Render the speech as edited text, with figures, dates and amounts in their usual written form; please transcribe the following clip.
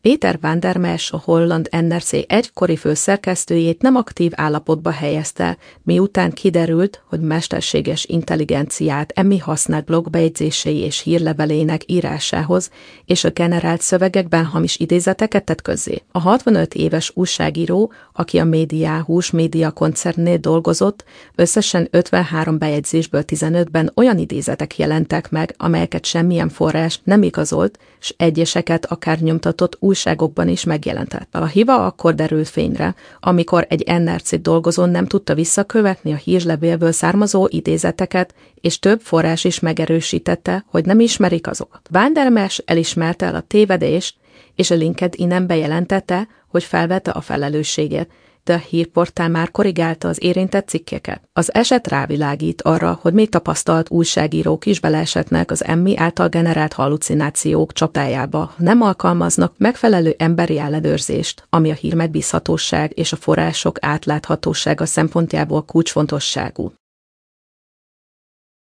Peter van der Mesch, a holland NRC egykori főszerkesztőjét nem aktív állapotba helyezte, miután kiderült, hogy mesterséges intelligenciát Emmy használt blogbejegyzései és hírlevelének írásához, és a generált szövegekben hamis idézeteket tett közzé. A 65 éves újságíró, aki a Mediahús média koncernnél dolgozott, összesen 53 bejegyzésből 15-ben olyan idézetek jelentek meg, amelyeket semmilyen forrás nem igazolt, s egyeseket akár nyomtatott újságokban is megjelentett. A hiba akkor derült fényre, amikor egy NRC dolgozó nem tudta visszakövetni a hírlevélből származó idézeteket, és több forrás is megerősítette, hogy nem ismerik azokat. Van der Mesch elismerte el a tévedést, és a LinkedIn-en bejelentette, hogy felvette a felelősséget, de a hírportál már korrigálta az érintett cikkeket. Az eset rávilágít arra, hogy még tapasztalt újságírók is beleeshetnek az Emmy által generált hallucinációk csapdájába, ha nem alkalmaznak megfelelő emberi ellenőrzést, ami a hír megbízhatóság és a források átláthatósága szempontjából kulcsfontosságú.